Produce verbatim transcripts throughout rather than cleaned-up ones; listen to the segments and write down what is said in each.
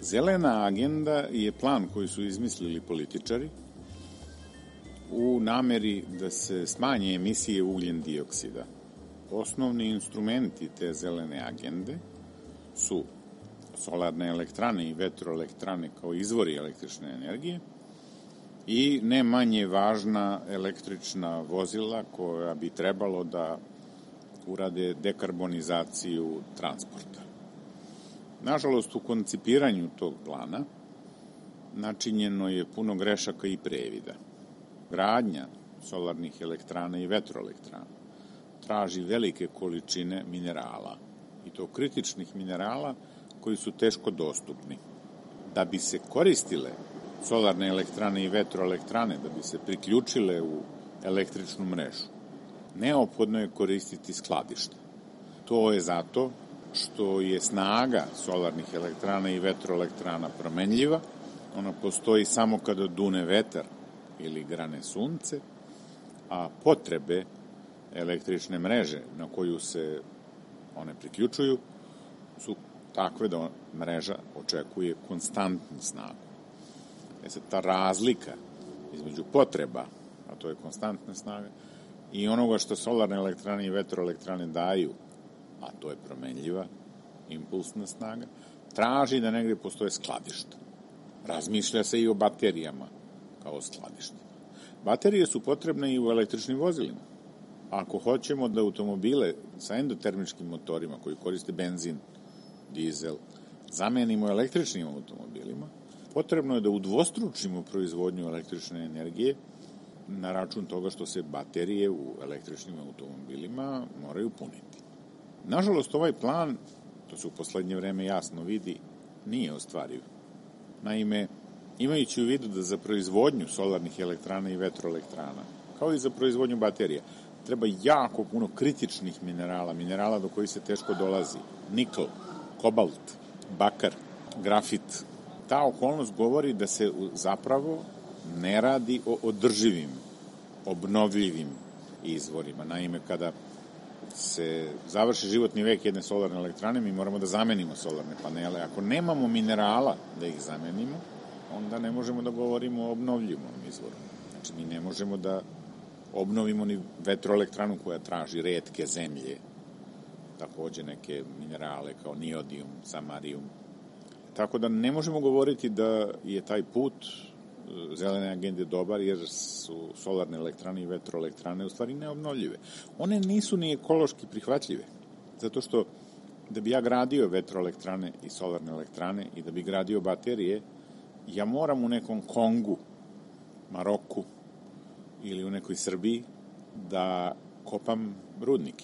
Zelena agenda je plan koji su izmislili političari u nameri da se smanje emisije ugljen dioksida. Osnovni instrumenti te zelene agende su solarne elektrane i vetroelektrane kao izvori električne energije i ne manje važna električna vozila koja bi trebalo da urade dekarbonizaciju transporta. Nažalost, u koncipiranju tog plana načinjeno je puno grešaka i previda. Gradnja solarnih elektrana i vetroelektrana traži velike količine minerala, i to kritičnih minerala koji su teško dostupni. Da bi se koristile solarne elektrane i vetroelektrane, da bi se priključile u električnu mrežu, neophodno je koristiti skladišta. To je zato što je snaga solarnih elektrana i vetroelektrana promenljiva, ona postoji samo kada dune vetar ili grane sunce, a potrebe električne mreže na koju se one priključuju su takve da mreža očekuje konstantnu snagu. E sad, ta razlika između potreba, a to je konstantna snaga, i onoga što solarne elektrane i vetroelektrane daju, a to je promenljiva impulsna snaga, traži da negde postoje skladišta. Razmišlja se i o baterijama kao skladištima. Baterije su potrebne i u električnim vozilima. Ako hoćemo da automobile sa endotermičkim motorima koji koriste benzin, dizel, zamenimo električnim automobilima, potrebno je da udvostručimo proizvodnju električne energije na račun toga što se baterije u električnim automobilima moraju puniti. Nažalost, ovaj plan, to se u poslednje vreme jasno vidi, nije ostvariv. Naime, imajući u vidu da za proizvodnju solarnih elektrana i vetroelektrana, kao i za proizvodnju baterija, treba jako puno kritičnih minerala, minerala do kojih se teško dolazi, nikl, kobalt, bakar, grafit. Ta okolnost govori da se zapravo ne radi o održivim, obnovljivim izvorima. Naime, kada se završi životni vek jedne solarne elektrane, mi moramo da zamenimo solarne panele. Ako nemamo minerala da ih zamenimo, onda ne možemo da govorimo o obnovljivom izvoru. Znači, mi ne možemo da obnovimo ni vetroelektranu koja traži retke zemlje, takođe neke minerale kao niodijum, samarijum. Tako da ne možemo govoriti da je taj put zelene agende dobar, jer su solarne elektrane i vetroelektrane u stvari neobnovljive. One nisu ni ekološki prihvatljive, zato što da bi ja gradio vetroelektrane i solarne elektrane i da bi gradio baterije, ja moram u nekom Kongu, Maroku ili u nekoj Srbiji da kopam rudnike.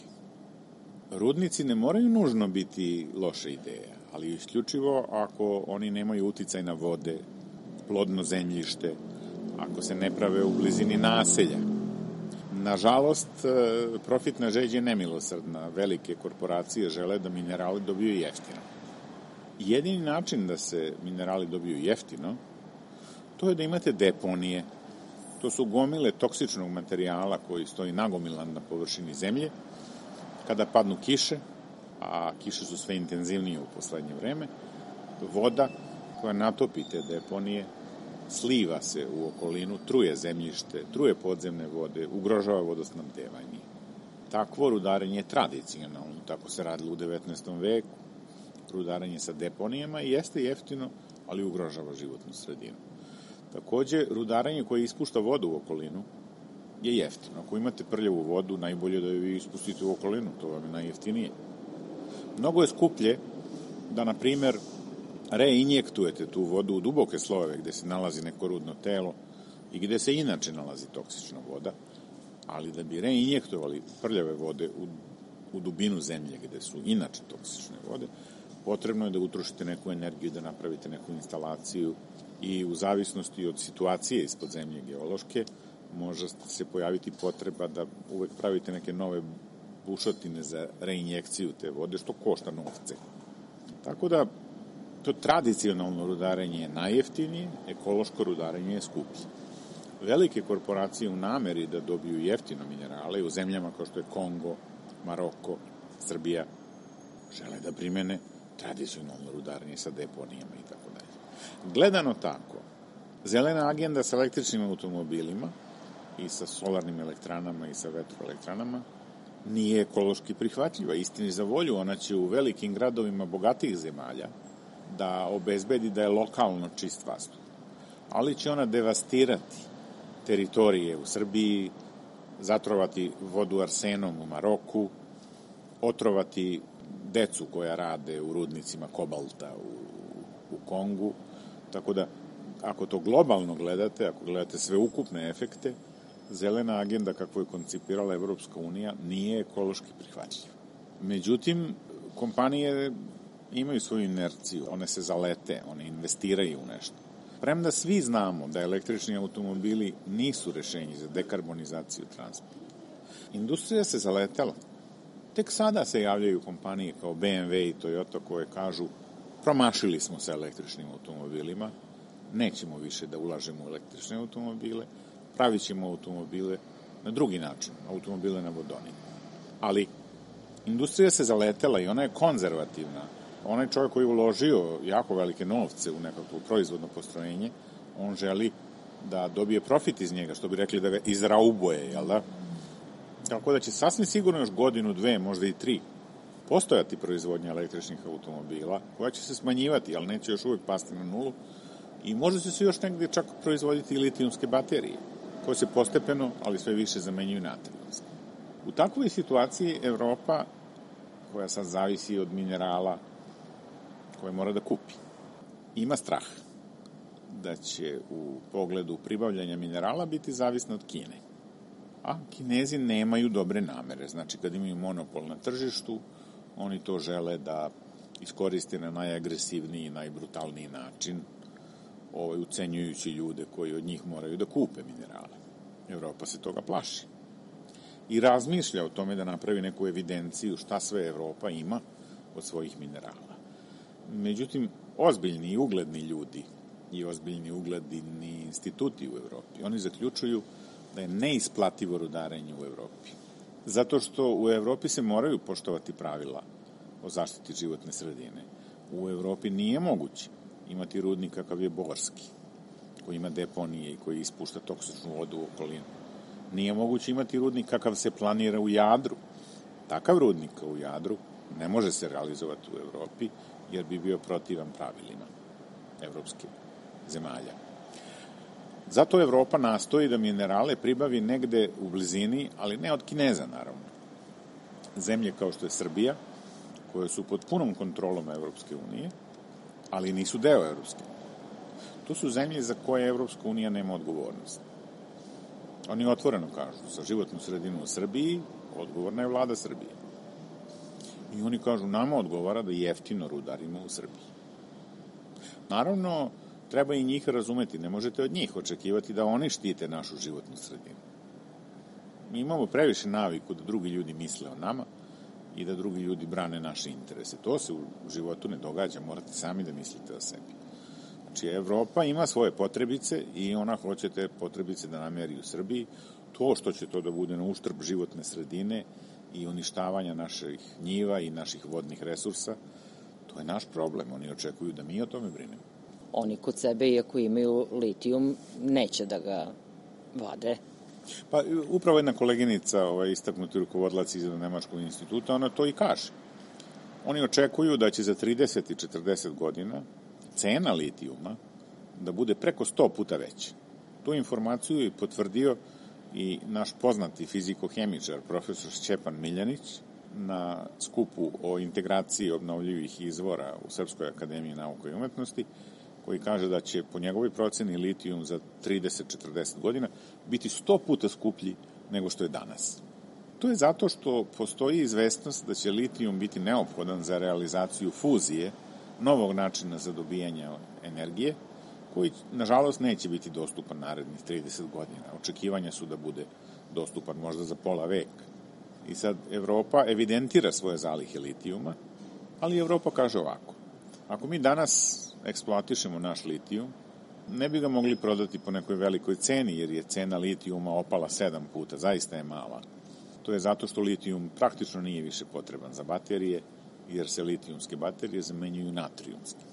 Rudnici ne moraju nužno biti loša ideja, ali isključivo ako oni nemaju uticaj na vode, plodno zemljište, ako se ne prave u blizini naselja. Nažalost, profitna žeđ je nemilosrdna. Velike korporacije žele da minerali dobiju jeftino. Jedini način da se minerali dobiju jeftino, to je da imate deponije. To su gomile toksičnog materijala koji stoji nagomilan na površini zemlje. Kada padnu kiše, a kiše su sve intenzivnije u poslednje vreme, voda koja natopi te deponije sliva se u okolinu, truje zemljište, truje podzemne vode, ugrožava vodosnabdevanje. Takvo rudarenje je tradicionalno, tako se radilo u devetnaestom veku. Rudarenje sa deponijama jeste jeftino, ali ugrožava životnu sredinu. Takođe, rudarenje koje ispušta vodu u okolinu je jeftino. Ako imate prljavu vodu, najbolje da ju ispustite u okolinu, to vam je najjeftinije. Mnogo je skuplje da, na primer, reinjektujete tu vodu u duboke slojeve gde se nalazi neko rudno telo i gde se inače nalazi toksična voda, ali da bi reinjektovali prljave vode u, u dubinu zemlje gde su inače toksične vode, potrebno je da utrošite neku energiju, da napravite neku instalaciju i u zavisnosti od situacije ispod zemlje geološke može se pojaviti potreba da uvek pravite neke nove bušotine za reinjekciju te vode, što košta novce. Tako da to tradicionalno rudarenje je najjeftinije, ekološko rudarenje je skuplje. Velike korporacije u nameri da dobiju jeftino minerale u zemljama kao što je Kongo, Maroko, Srbija, žele da primene tradicionalno rudarenje sa deponijama i tako dalje. Gledano tako, zelena agenda sa električnim automobilima i sa solarnim elektranama i sa vetroelektranama nije ekološki prihvatljiva. Istini za volju, ona će u velikim gradovima bogatih zemalja da obezbedi da je lokalno čist vazduh. Ali će ona devastirati teritorije u Srbiji, zatrovati vodu arsenom u Maroku, otrovati decu koja rade u rudnicima kobalta u, u Kongu. Tako da, ako to globalno gledate, ako gledate sve ukupne efekte, zelena agenda kakvu je koncipirala Evropska unija nije ekološki prihvatljiva. Međutim, kompanije imaju svoju inerciju, one se zalete, one investiraju u nešto. Premda svi znamo da električni automobili nisu rešenje za dekarbonizaciju transporta. Industrija se zaletela. Tek sada se javljaju kompanije kao B M W i Toyota koje kažu promašili smo sa električnim automobilima, nećemo više da ulažemo u električne automobile, pravit ćemo automobile na drugi način, automobile na vodoni. Ali industrija se zaletela i ona je konzervativna. Onaj čovjek koji je uložio jako velike novce u nekakvo proizvodno postrojenje, on želi da dobije profit iz njega, što bi rekli da ga izraubuje, jel da? Tako da će sasvim sigurno još godinu, dve, možda i tri, postojati proizvodnja električnih automobila, koja će se smanjivati, ali neće još uvijek pasti na nulu, i možda će se još negdje čak proizvoditi i litijumske baterije, koje se postepeno, ali sve više zamenjuju natrijumske. U takvoj situaciji Evropa, koja sad zavisi od minerala koje mora da kupi, ima strah da će u pogledu pribavljanja minerala biti zavisna od Kine. A Kinezi nemaju dobre namere. Znači, kad imaju monopol na tržištu, oni to žele da iskoriste na najagresivniji i najbrutalniji način, ovaj, ucenjujući ljude koji od njih moraju da kupe minerale. Evropa se toga plaši. I razmišlja o tome da napravi neku evidenciju šta sve Evropa ima od svojih minerala. Međutim, ozbiljni i ugledni ljudi i ozbiljni ugledni instituti u Evropi, oni zaključuju da je neisplativo rudarenje u Evropi. Zato što u Evropi se moraju poštovati pravila o zaštiti životne sredine. U Evropi nije moguće imati rudnik kakav je Borski, koji ima deponije i koji ispušta toksičnu vodu u okolinu. Nije moguće imati rudnik kakav se planira u Jadru. Takav rudnik u Jadru ne može se realizovati u Evropi, jer bi bio protivan pravilima evropskih zemalja. Zato Evropa nastoji da minerale pribavi negde u blizini, ali ne od Kineza, naravno. Zemlje kao što je Srbija, koje su pod punom kontrolom Evropske unije, ali nisu deo Evropske unije. To su zemlje za koje Evropska unija nema odgovornost. Oni otvoreno kažu, za životnu sredinu u Srbiji odgovorna je vlada Srbije. I oni kažu, nama odgovara da jeftino rudarimo u Srbiji. Naravno, treba i njih razumeti, ne možete od njih očekivati da oni štite našu životnu sredinu. Mi imamo previše naviku da drugi ljudi misle o nama i da drugi ljudi brane naše interese. To se u životu ne događa, morate sami da mislite o sebi. Znači, Evropa ima svoje potrebice i ona hoće te potrebice da nameri u Srbiji. To što će to da bude na uštrb životne sredine i uništavanja naših njiva i naših vodnih resursa, to je naš problem. Oni očekuju da mi o tome brinemo. Oni kod sebe, iako imaju litijum, neće da ga vade. Pa upravo jedna koleginica, ovaj, istaknuti rukovodilac iz Nemačkog instituta, ona to i kaže. Oni očekuju da će za trideset i četrdeset godina cena litijuma da bude preko sto puta veća. Tu informaciju je potvrdio i naš poznati fiziko-hemičar, profesor Šćepan Miljanić, na skupu o integraciji obnovljivih izvora u Srpskoj akademiji nauka i umetnosti, koji kaže da će po njegovoj proceni litijum za trideset do četrdeset godina biti sto puta skuplji nego što je danas. To je zato što postoji izvesnost da će litijum biti neophodan za realizaciju fuzije, novog načina za dobijanje energije, koji, nažalost, neće biti dostupan narednih trideset godina. Očekivanja su da bude dostupan možda za pola veka. I sad Evropa evidentira svoje zalihe litijuma, ali Evropa kaže ovako. Ako mi danas eksploatišemo naš litijum, ne bi ga mogli prodati po nekoj velikoj ceni, jer je cena litijuma opala sedam puta, zaista je mala. To je zato što litijum praktično nije više potreban za baterije, jer se litijumske baterije zamenjuju natrijumske.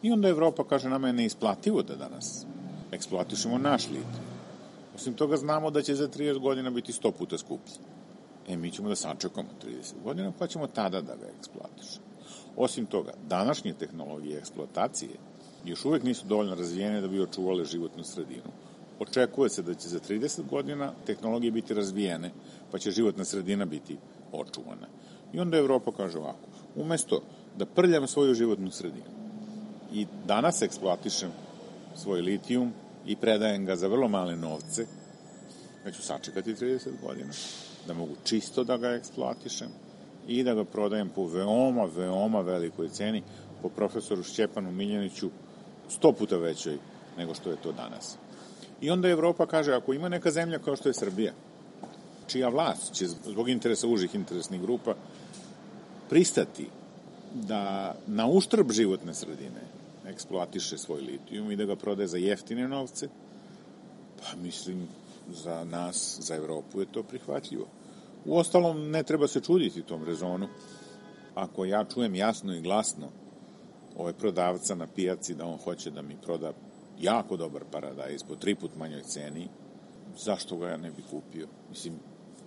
I onda Evropa kaže, nama je neisplativo da danas eksploatišemo naš litijum. Osim toga znamo da će za trideset godina biti sto puta skuplji. E, mi ćemo da sačekamo trideset godina, pa ćemo tada da ga eksploatišemo. Osim toga, današnje tehnologije eksploatacije još uvek nisu dovoljno razvijene da bi očuvale životnu sredinu. Očekuje se da će za trideset godina tehnologije biti razvijene, pa će životna sredina biti očuvana. I onda Evropa kaže ovako, umesto da prljam svoju životnu sredinu i danas eksploatišem svoj litijum i predajem ga za vrlo male novce, ja ću sačekati trideset godina, da mogu čisto da ga eksploatišem i da ga prodajem po veoma, veoma velikoj ceni, po profesoru Šćepanu Miljaniću, sto puta većoj nego što je to danas. I onda Evropa kaže, ako ima neka zemlja kao što je Srbija, čija vlast će zbog interesa užih interesnih grupa pristati da na uštrb životne sredine eksploatiše svoj litijum i da ga prodaje za jeftine novce, pa mislim, za nas, za Evropu je to prihvatljivo. Uostalom, ne treba se čuditi tom rezonu. Ako ja čujem jasno i glasno ovaj prodavca na pijaci da on hoće da mi proda jako dobar paradajz po tri put manjoj ceni, zašto ga ja ne bi kupio? Mislim...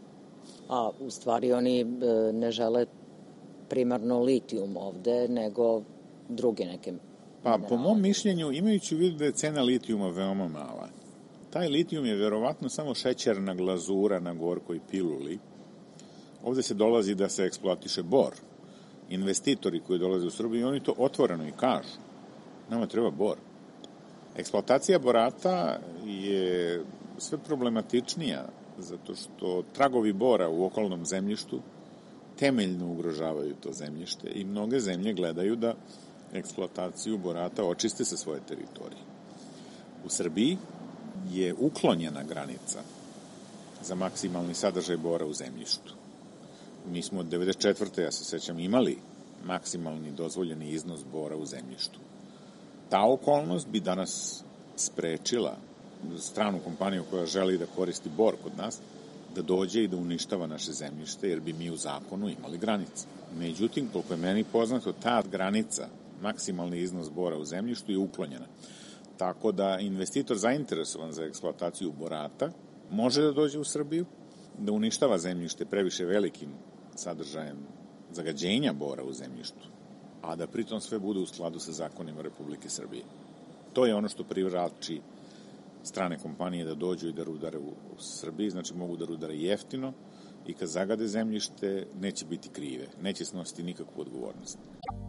A u stvari oni ne žele primarno litijum ovde, nego druge neke Pa, po mom mišljenju, imajući u vidu da je cena litijuma veoma mala, taj litijum je verovatno samo šećerna glazura na gorkoj piluli. Ovde se dolazi da se eksploatiše bor. Investitori koji dolaze u Srbiju, oni to otvoreno i kažu. Nama treba bor. Eksploatacija borata je sve problematičnija, zato što tragovi bora u okolnom zemljištu temeljno ugrožavaju to zemljište i mnoge zemlje gledaju da eksploataciju borata očiste sa svoje teritorije. U Srbiji je uklonjena granica za maksimalni sadržaj bora u zemljištu. Mi smo od devedeset četvrte ja se sećam, imali maksimalni dozvoljeni iznos bora u zemljištu. Ta okolnost bi danas sprečila stranu kompaniju koja želi da koristi bor kod nas, da dođe i da uništava naše zemljište, jer bi mi u zakonu imali granice. Međutim, koliko je meni poznato, ta granica, maksimalni iznos bora u zemljištu, je uklonjena. Tako da investitor zainteresovan za eksploataciju borata može da dođe u Srbiju, da uništava zemljište previše velikim sadržajem zagađenja bora u zemljištu, a da pritom sve bude u skladu sa zakonima Republike Srbije. To je ono što privlači strane kompanije da dođu i da rudare u Srbiji, znači mogu da rudare jeftino i kad zagade zemljište neće biti krive, neće snositi nikakvu odgovornost.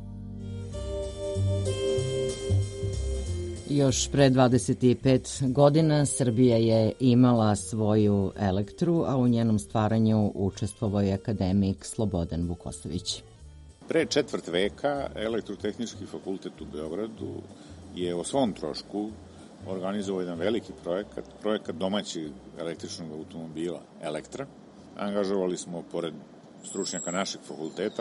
Još pre dvadeset pet godina Srbija je imala svoju elektru, a u njenom stvaranju učestvovao je akademik Slobodan Vukosavić. Pre četvrt veka Elektrotehnički fakultet u Beogradu je o svom trošku organizovao jedan veliki projekat, projekat domaćeg električnog automobila Elektra. Angažovali smo, pored stručnjaka našeg fakulteta,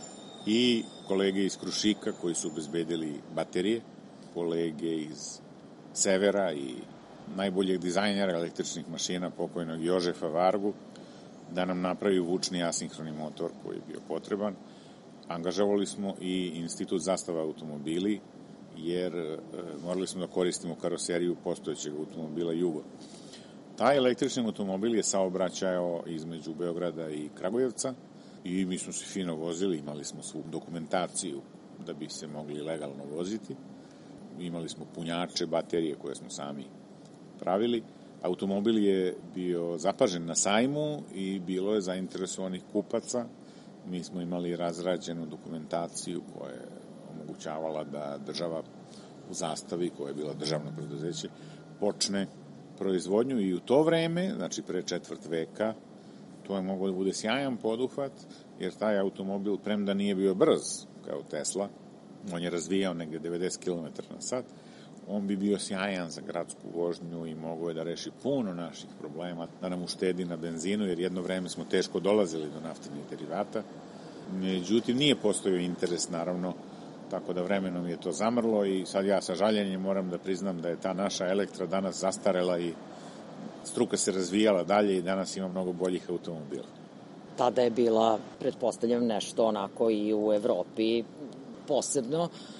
i kolege iz Krušika koji su obezbedili baterije, kolege iz Severa i najboljeg dizajnjera električnih mašina, pokojnog Jožefa Vargu, da nam napravi vučni asinhroni motor koji je bio potreban. Angažovali smo i Institut Zastava automobili, jer e, morali smo da koristimo karoseriju postojećeg automobila Jugo. Taj električni automobil je saobraćao između Beograda i Kragujevca i mi smo se fino vozili, imali smo svu dokumentaciju da bi se mogli legalno voziti. Imali smo punjače, baterije koje smo sami pravili. Automobil je bio zapažen na sajmu i bilo je zainteresovanih kupaca. Mi smo imali razrađenu dokumentaciju koja je omogućavala da država u zastavi, koja je bila državno preduzeće, počne proizvodnju i u to vreme, znači pre četvrt veka, to je moglo da bude sjajan poduhvat, jer taj automobil, premda nije bio brz kao Tesla, on je razvijao negde devedeset kilometara na sat, on bi bio sjajan za gradsku vožnju i mogao je da reši puno naših problema, da nam uštedi na benzinu, jer jedno vreme smo teško dolazili do naftinih derivata. Međutim, nije postojao interes, naravno, tako da vremenom je to zamrlo i sad ja sa žaljenjem moram da priznam da je ta naša Elektra danas zastarela i struka se razvijala dalje i danas ima mnogo boljih automobila. Tada je bila, pretpostavljam, nešto onako i u Evropi posebno,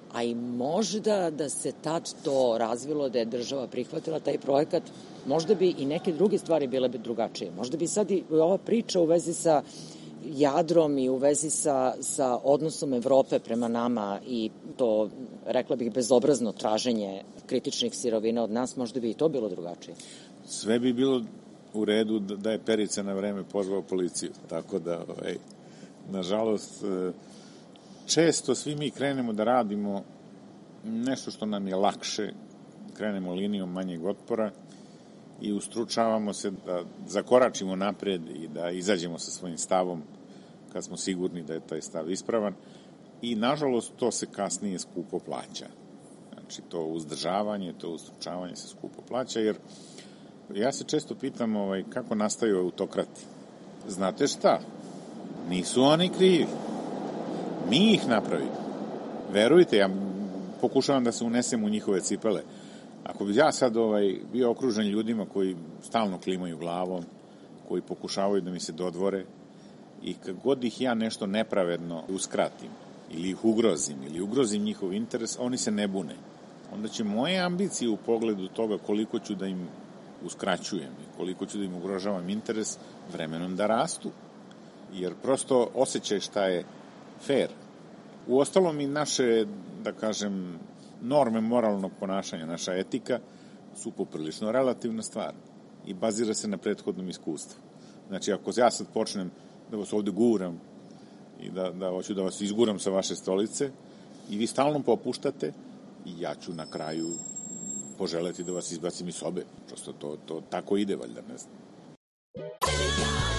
a i možda da se tad to razvilo, da je država prihvatila taj projekat, možda bi i neke druge stvari bile bi drugačije. Možda bi sad i ova priča u vezi sa Jadrom i u vezi sa, sa odnosom Evrope prema nama i to, rekla bih, bezobrazno traženje kritičnih sirovina od nas, možda bi i to bilo drugačije. Sve bi bilo u redu da je Perica na vreme pozvao policiju, tako da, ej, nažalost, često svi mi krenemo da radimo nešto što nam je lakše, krenemo linijom manjeg otpora i ustručavamo se da zakoračimo napred i da izađemo sa svojim stavom kad smo sigurni da je taj stav ispravan i nažalost to se kasnije skupo plaća. Znači to uzdržavanje, to ustručavanje se skupo plaća, jer ja se često pitam ovaj, kako nastaju autokrati. Znate šta? Nisu oni krivi. Mi ih napravimo. Verujte, ja pokušavam da se unesem u njihove cipele. Ako bi ja sad ovaj, bio okružen ljudima koji stalno klimaju glavom, koji pokušavaju da mi se dodvore i kad god ih ja nešto nepravedno uskratim ili ih ugrozim ili ugrozim njihov interes, oni se ne bune. Onda će moje ambicije u pogledu toga koliko ću da im uskraćujem i koliko ću da im ugrožavam interes vremenom da rastu. Jer prosto osjećaj šta je fair. Uostalom i naše, da kažem, norme moralnog ponašanja, naša etika su poprilično relativna stvar i bazira se na prethodnom iskustvu. Znači, ako ja sad počnem da vas ovde guram i da, da hoću da vas izguram sa vaše stolice i vi stalno popuštate i ja ću na kraju poželeti da vas izbacim iz sobe. Prosto to, to tako ide, valjda, ne znam.